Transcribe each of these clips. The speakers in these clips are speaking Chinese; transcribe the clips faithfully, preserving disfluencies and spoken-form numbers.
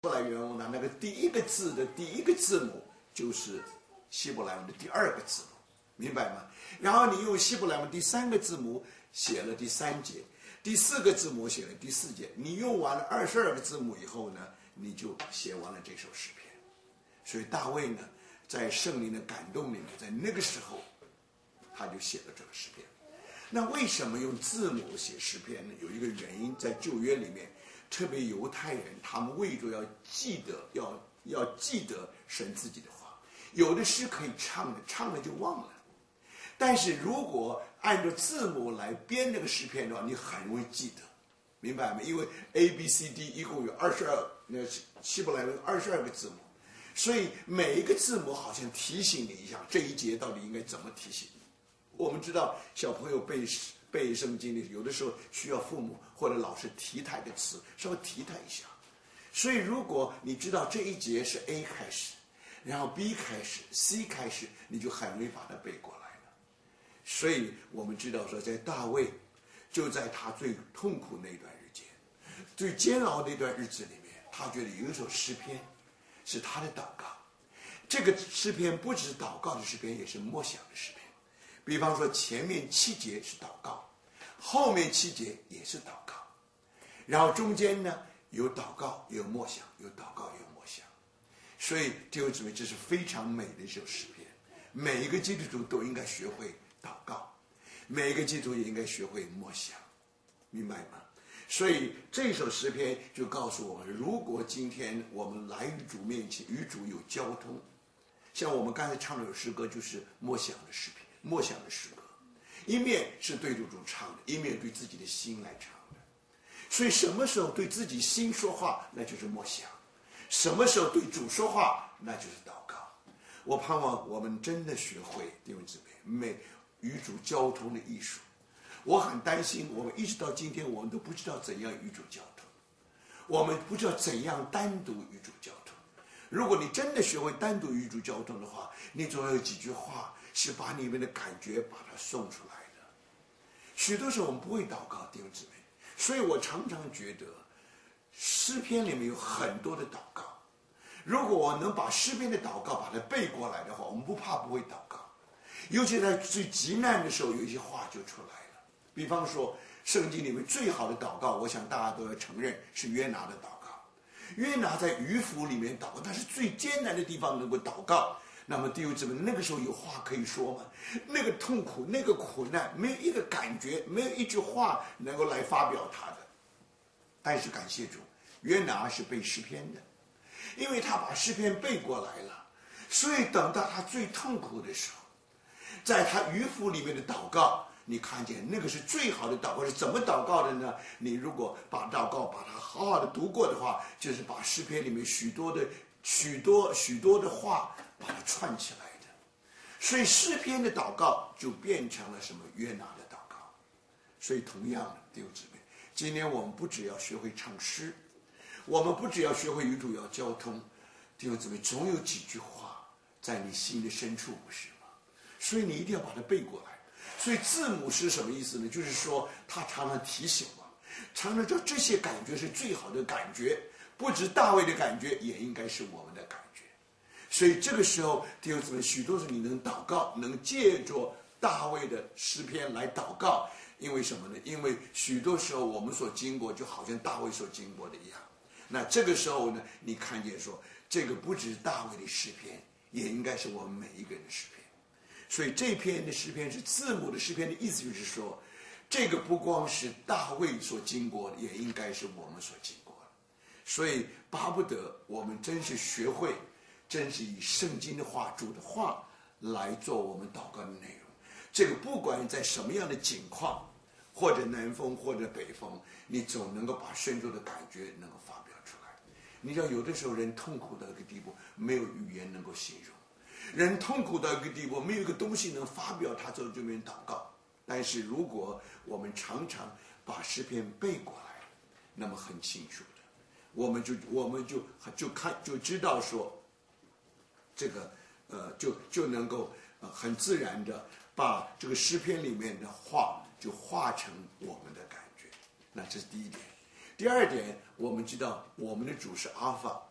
伯来原文呢，那个第一个字的第一个字母就是希伯来文的第二个字母，明白吗？然后你用希伯来文第三个字母写了第三节，第四个字母写了第四节，你用完了二十二个字母以后呢，你就写完了这首诗篇。所以大卫呢，在圣灵的感动里面，在那个时候他就写了这个诗篇。那为什么用字母写诗篇呢？有一个原因，在旧约里面，特别犹太人，他们为着要记得，要要记得神自己的话，有的诗可以唱的，唱了就忘了。但是如果按照字母来编那个诗篇的话，你很容易记得，明白吗？因为 A B C D 一共有二十二，那希伯来文二十二个字母，所以每一个字母好像提醒你一下，这一节到底应该怎么提醒。我们知道小朋友背背圣经里，有的时候需要父母或者老师提他的词，稍微提他一下。所以如果你知道这一节是 A 开始，然后 B 开始 C 开始，你就很容易把它背过来了。所以我们知道说，在大卫就在他最痛苦那段日间，最煎熬那段日子里面，他觉得有一首诗篇是他的祷告。这个诗篇不只是祷告的诗篇，也是默想的诗篇。比方说前面七节是祷告，后面七节也是祷告，然后中间呢有祷告有默想，有祷告有默想。所以弟兄姊妹，这是非常美的一首诗篇。每一个基督徒都应该学会祷告，每一个基督徒也应该学会默想，明白吗？所以这首诗篇就告诉我们，如果今天我们来与主面前，与主有交通，像我们刚才唱的有诗歌，就是默想的诗篇，默想的诗歌，一面是对主唱的，一面对自己的心来唱的。所以什么时候对自己心说话，那就是默想；什么时候对主说话，那就是祷告。我盼望我们真的学会，弟兄姊妹，美与主交通的艺术。我很担心，我们一直到今天，我们都不知道怎样与主交通，我们不知道怎样单独与主交通。如果你真的学会单独与主交通的话，你总有几句话是把你们的感觉把它送出来的。许多时候我们不会祷告，弟兄姊妹，所以我常常觉得诗篇里面有很多的祷告。如果我能把诗篇的祷告把它背过来的话，我们不怕不会祷告。尤其在最急难的时候，有一些话就出来了。比方说圣经里面最好的祷告，我想大家都要承认是约拿的祷告。约拿在鱼腹里面祷告，那是最艰难的地方能够祷告。那么弟兄姊妹，那个时候有话可以说吗？那个痛苦，那个苦难，没有一个感觉，没有一句话能够来发表他的。但是感谢主，约拿是背诗篇的，因为他把诗篇背过来了，所以等到他最痛苦的时候，在他鱼腹里面的祷告，你看见那个是最好的祷告。是怎么祷告的呢？你如果把祷告把它好好的读过的话，就是把诗篇里面许多的许多许多的话把它串起来的。所以诗篇的祷告就变成了什么？约拿的祷告。所以同样的弟兄姊妹，今天我们不只要学会唱诗，我们不只要学会与主要交通，弟兄姊妹，总有几句话在你心的深处，不是吗？所以你一定要把它背过来。所以字母是什么意思呢？就是说他常常提醒我，常常说这些感觉是最好的感觉，不止大卫的感觉，也应该是我们的感觉。所以这个时候弟兄姊妹，许多时候你能祷告，能借着大卫的诗篇来祷告。因为什么呢？因为许多时候我们所经过就好像大卫所经过的一样。那这个时候呢，你看见说这个不只是大卫的诗篇，也应该是我们每一个人的诗篇。所以这篇的诗篇是字母的诗篇的意思，就是说这个不光是大卫所经过的，也应该是我们所经过的。所以巴不得我们真是学会，真是以圣经的话，主的话来做我们祷告的内容。这个不管在什么样的境况，或者南风或者北风，你总能够把深处的感觉能够发表出来。你知道有的时候人痛苦到一个地步，没有语言能够形容，人痛苦到一个地步，没有一个东西能发表他做这边祷告。但是如果我们常常把诗篇背过来，那么很清楚的，我们就我们就就看就知道说，这个呃就就能够呃很自然的把这个诗篇里面的话就化成我们的感觉。那这是第一点。第二点，我们知道我们的主是阿法，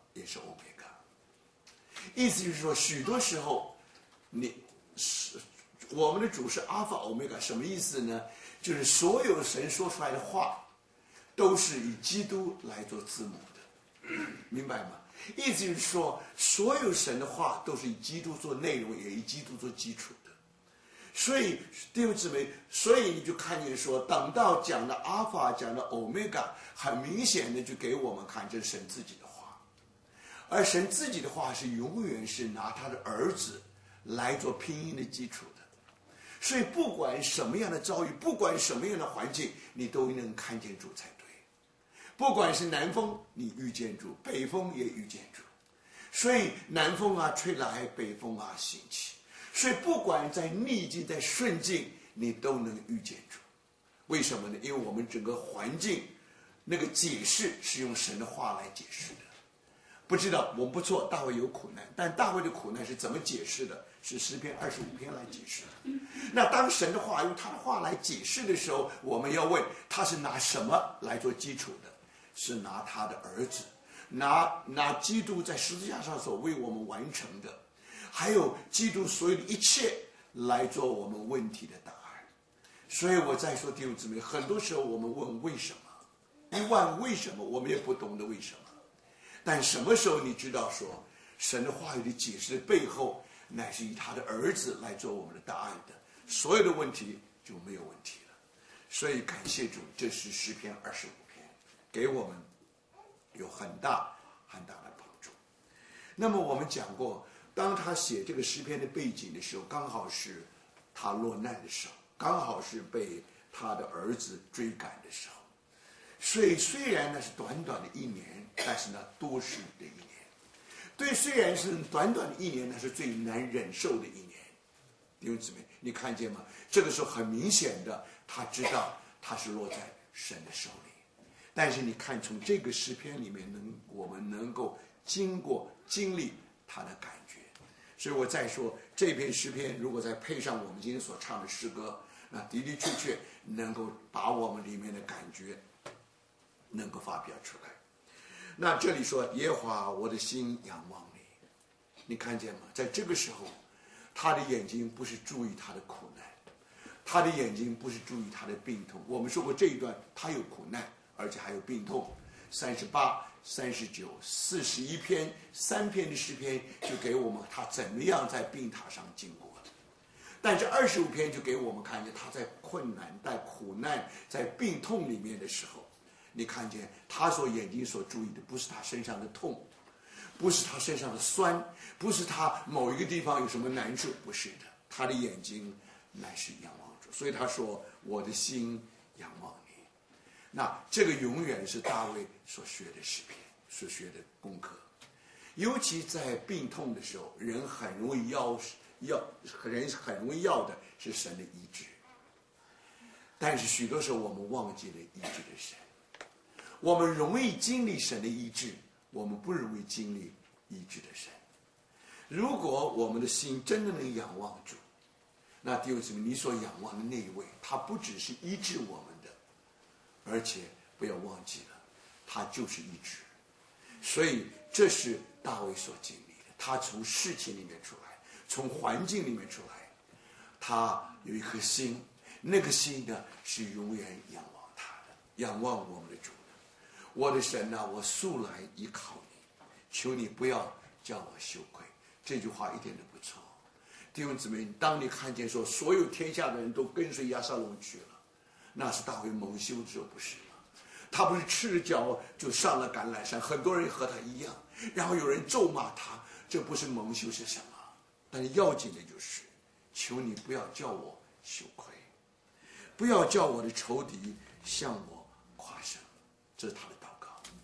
也是欧米伽。意思就是说，许多时候，你是我们的主是阿法欧米伽，什么意思呢？就是所有神说出来的话，都是以基督来做字母的，明白吗？意思就是说，所有神的话都是以基督做内容，也以基督做基础的。所以弟兄姊妹，所以你就看见说，等到讲的阿法，讲的欧米伽，很明显的就给我们看，这是神自己的话。而神自己的话是永远是拿他的儿子来做拼音的基础的。所以不管什么样的遭遇，不管什么样的环境，你都能看见主才对。不管是南风，你遇见主；北风也遇见主。所以南风啊吹来，北风啊兴起。所以不管在逆境在顺境，你都能遇见主。为什么呢？因为我们整个环境那个解释是用神的话来解释的。不知道，我们不错，大卫有苦难，但大卫的苦难是怎么解释的？是诗篇二十五篇来解释的。那当神的话用他的话来解释的时候，我们要问他是拿什么来做基础的？是拿他的儿子，拿拿基督在十字架上所为我们完成的，还有基督所有的一切来做我们问题的答案。所以我再说弟兄姊妹，很多时候我们问为什么，一问为什么，我们也不懂得为什么。但什么时候你知道说神的话语的解释的背后乃是以他的儿子来做我们的答案的，所有的问题就没有问题了。所以感谢主，这是诗篇二十五篇，给我们有很大很大的帮助。那么我们讲过，当他写这个诗篇的背景的时候，刚好是他落难的时候，刚好是被他的儿子追赶的时候。所以虽然那是短短的一年，但是呢多是的一年。对，虽然是短短的一年，那是最难忍受的一年。弟兄姊妹，你看见吗？这个时候很明显的，他知道他是落在神的手里。但是你看，从这个诗篇里面能，我们能够经过经历他的感觉。所以我再说，这篇诗篇如果再配上我们今天所唱的诗歌，那的的确确能够把我们里面的感觉能够发表出来。那这里说耶和华，我的心仰望你，你看见吗？在这个时候，他的眼睛不是注意他的苦难，他的眼睛不是注意他的病痛。我们说过这一段，他有苦难，而且还有病痛。三十八、三十九、四十一篇，三篇的诗篇就给我们他怎么样在病榻上经过的。但这二十五篇就给我们看见他在困难、在苦难、在病痛里面的时候，你看见他所眼睛所注意的不是他身上的痛，不是他身上的酸，不是他某一个地方有什么难处，不是的，他的眼睛乃是仰望主。所以他说我的心仰望你。那这个永远是大卫所学的诗篇，所学的功课。尤其在病痛的时候，人很容易要要人很容易要的是神的医治，但是许多时候我们忘记了医治的神。我们容易经历神的医治，我们不容易经历医治的神。如果我们的心真的能仰望主，那弟兄姊妹，你所仰望的那一位，他不只是医治我们的，而且不要忘记了，他就是医治。所以这是大卫所经历的，他从事情里面出来，从环境里面出来，他有一颗心，那个心呢是永远仰望他的，仰望我们的主。我的神啊，我素来依靠你，求你不要叫我羞愧。这句话一点都不错。弟兄姊妹，当你看见说所有天下的人都跟随押沙龙去了，那是大卫蒙羞的时候，不是吗？他不是赤着脚就上了橄榄山，很多人和他一样，然后有人咒骂他，这不是蒙羞是什么？但是要紧的就是，求你不要叫我羞愧，不要叫我的仇敌向我夸胜。这是他的祷告。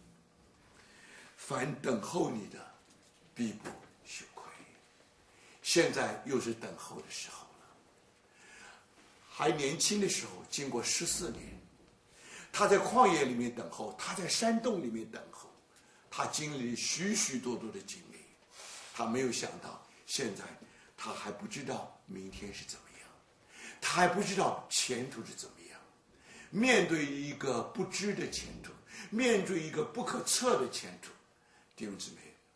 凡等候你的，必不羞愧。现在又是等候的时候了。还年轻的时候，经过十四年，他在旷野里面等候，他在山洞里面等候，他经历了许许多多的经历。他没有想到，现在他还不知道明天是怎么样，他还不知道前途是怎么样。面对一个不知的前途，面对一个不可测的前途，弟兄姊妹，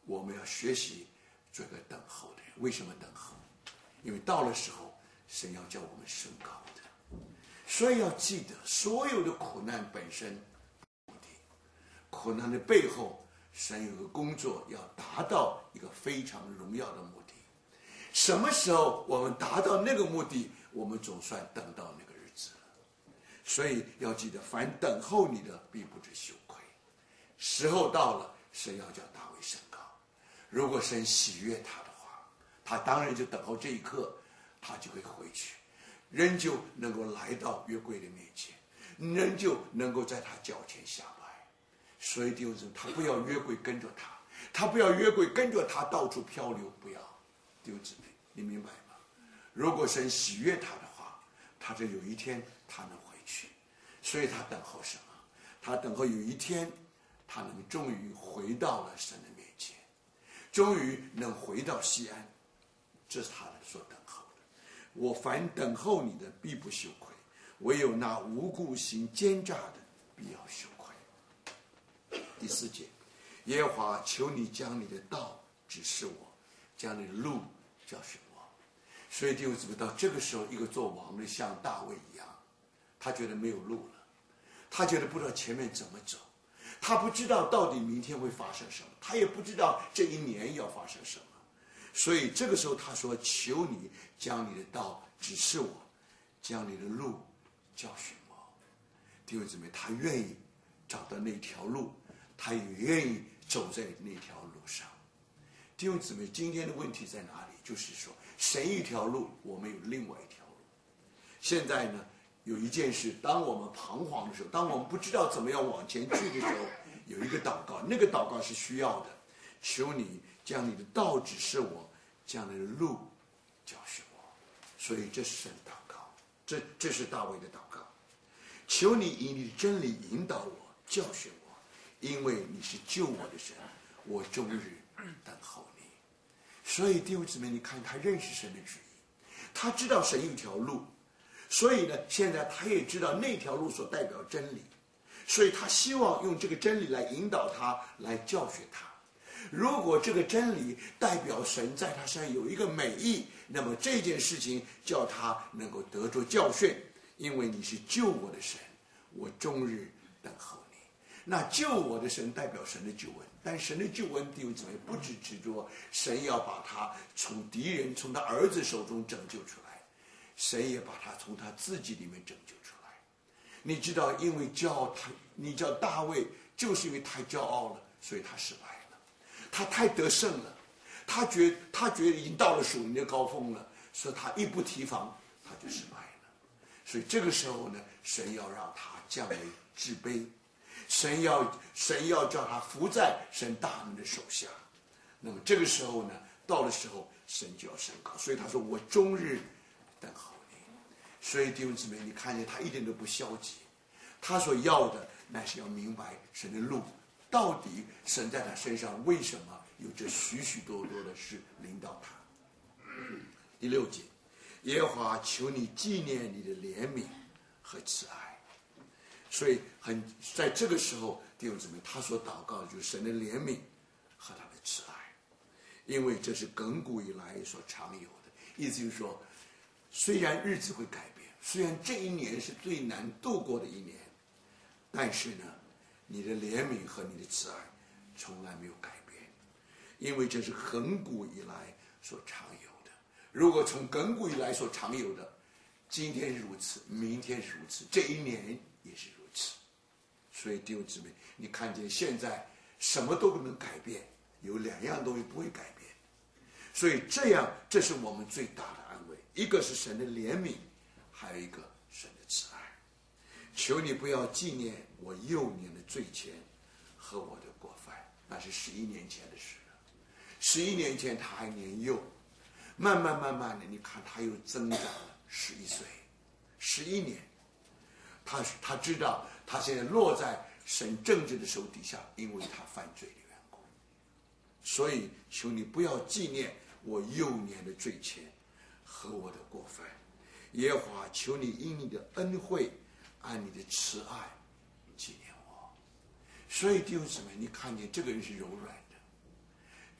我们要学习做个等候的人。为什么等候？因为到了时候，神要叫我们升高的。所以要记得，所有的苦难本身目的，苦难的背后，神有个工作要达到一个非常荣耀的目的。什么时候我们达到那个目的，我们总算等到那个日子了。所以要记得，凡等候你的，必不致羞愧。时候到了，神要叫大卫升高。如果神喜悦他的话，他当然就等候这一刻，他就会回去，仍旧能够来到约柜的面前，仍旧能够在他脚前下拜。所以弟兄姊妹，他不要约柜跟着他，他不要约柜跟着他到处漂流，不要。弟兄姊妹，你明白吗？如果神喜悦他的话，他就有一天他能回去。所以他等候什么？他等候有一天他能终于回到了神的面前，终于能回到西安，这是他所等候的。我凡等候你的，必不羞愧；唯有那无故行奸诈的，必要羞愧。第四节，耶和华求你将你的道指示我，将你的路教训我。所以弟兄姊妹，到这个时候，一个做王的像大卫一样，他觉得没有路了，他觉得不知道前面怎么走，他不知道到底明天会发生什么，他也不知道这一年要发生什么。所以这个时候他说，求你将你的道指示我，将你的路教训我。弟兄姊妹，他愿意找到那条路，他也愿意走在那条路上。弟兄姊妹，今天的问题在哪里？就是说，神一条路，我们有另外一条路。现在呢，有一件事，当我们彷徨的时候，当我们不知道怎么样往前去的时候，有一个祷告，那个祷告是需要的。求你将你的道指示我，将你的路教训我。所以这是神祷告，这这是大卫的祷告。求你以你的真理引导我，教训我，因为你是救我的神，我终日等候你。所以弟兄姊妹，你看他认识神的旨意，他知道神有一条路，所以呢，现在他也知道那条路所代表真理，所以他希望用这个真理来引导他，来教训他。如果这个真理代表神在他身上有一个美意，那么这件事情叫他能够得着教训，因为你是救我的神，我终日等候你。那救我的神代表神的救恩，但神的救恩弟兄姊妹不只执着神要把他从敌人从他儿子手中拯救出来，神也把他从他自己里面拯救出来。你知道，因为骄傲，他你叫大卫，就是因为太骄傲了，所以他失败了，他太得胜了，他觉他觉得已经到了属灵的高峰了，所以他一不提防，他就失败了。所以这个时候呢，神要让他降为自卑，神要神要叫他服在神大能的手下。那么这个时候呢，到了时候，神就要升高。所以他说：“我终日等候你。”所以弟兄姊妹，你看见他一点都不消极，他所要的乃是要明白神的路，到底神在他身上为什么有着许许多多的事领导他。第六节，耶和华求你纪念你的怜悯和慈爱。所以很在这个时候，弟兄姊妹，他所祷告的就是神的怜悯和他的慈爱，因为这是亘古以来所常有的。意思就是说，虽然日子会改变，虽然这一年是最难度过的一年，但是呢，你的怜悯和你的慈爱从来没有改变，因为这是亘古以来所常有的。如果从亘古以来所常有的，今天是如此，明天是如此，这一年也是如此。所以弟兄姊妹，你看见现在什么都不能改变，有两样东西不会改变。所以这样，这是我们最大的安慰，一个是神的怜悯，还有一个神的慈爱。求你不要纪念我幼年的罪愆和我的过犯，那是十一年前的事了。十一年前他还年幼，慢慢慢慢的，你看他又增长了十一岁，十一年，他他知道他现在落在神政治的手底下，因为他犯罪的缘故。所以求你不要纪念我幼年的罪愆和我的过犯。耶和华，求你因你的恩惠，按你的慈爱纪念我。所以弟兄姊妹，你看见这个人是柔软的，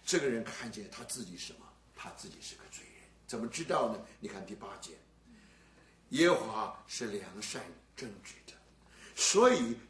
这个人看见他自己什么？他自己是个罪人。怎么知道呢？你看第八节，耶和华是良善正直的，所以